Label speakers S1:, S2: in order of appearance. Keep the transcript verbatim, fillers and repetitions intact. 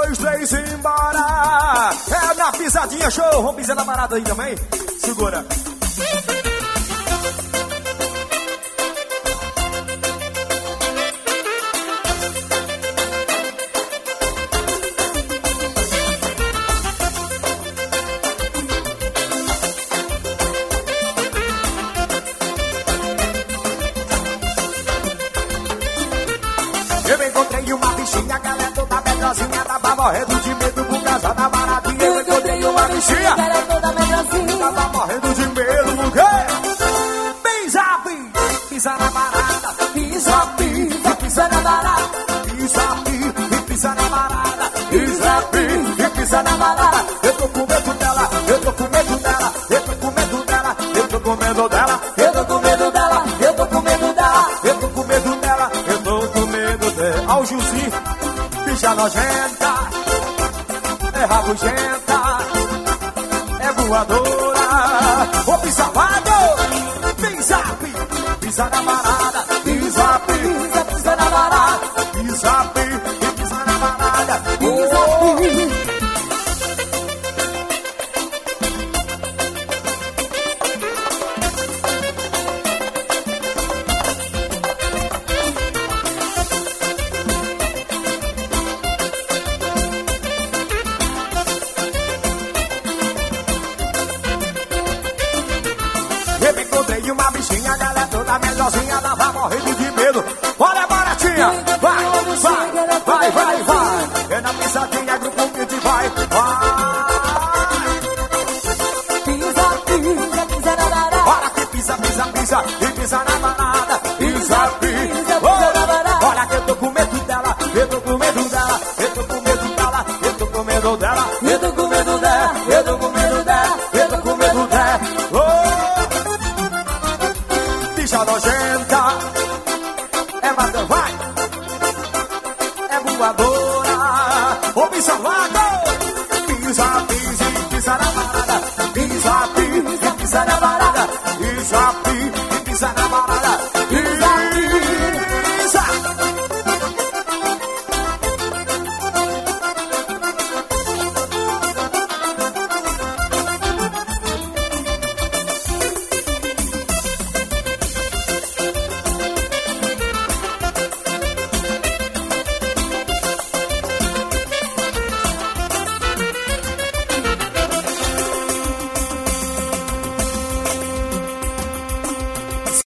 S1: dois, três, embora. É na pisadinha show. Vamos pisar na parada aí também. Segura. Eu encontrei uma bichinha, galera toda medrosinha, tava morrendo de medo por causa da baratinha. Eu encontrei uma bichinha, galera toda medrosinha, tava morrendo de medo por quê? Pisa, pisa na barata, pisa, pisa, pisa na barata, pisa, pisa, pisa na barata, pisa, pisa, pisa na barata. Eu tô com medo dela, eu tô com medo dela, eu tô com medo dela, eu tô com medo dela, eu tô com medo dela, eu tô com medo dela, eu tô com medo dela, eu tô com medo dela. Ao Juzinho, bicha nojenta, é rabugenta, é voadora. Ô pisavado, pisa, pisa, pisa na barada, pisa, pisa, pisa na barada, pisa, pisa, pisa na barada, pisa, pisa. Eu encontrei uma bichinha, galera toda melhorzinha, tava morrendo de medo. Bora, baratinha! Vai, vai, vai, vai, vai! É na pisadinha, grupo que vai, vai! Pisa, pisa, pisa na barada. Bora que pisa, pisa, pisa, e pisa na barada. Pisa, pisa, pisa na barada. Olha que eu tô com medo dela, eu tô com medo dela, eu tô com medo dela, eu tô com medo dela, eu tô com medo dela, eu tô com medo dela, eu tô com medo dela. Bicha nojenta, é mata, vai, é voadora. Ô bicha vaga, pisa, pisa, pisa na barada, pisa, pisa, pisa na barada, pisa, pisa.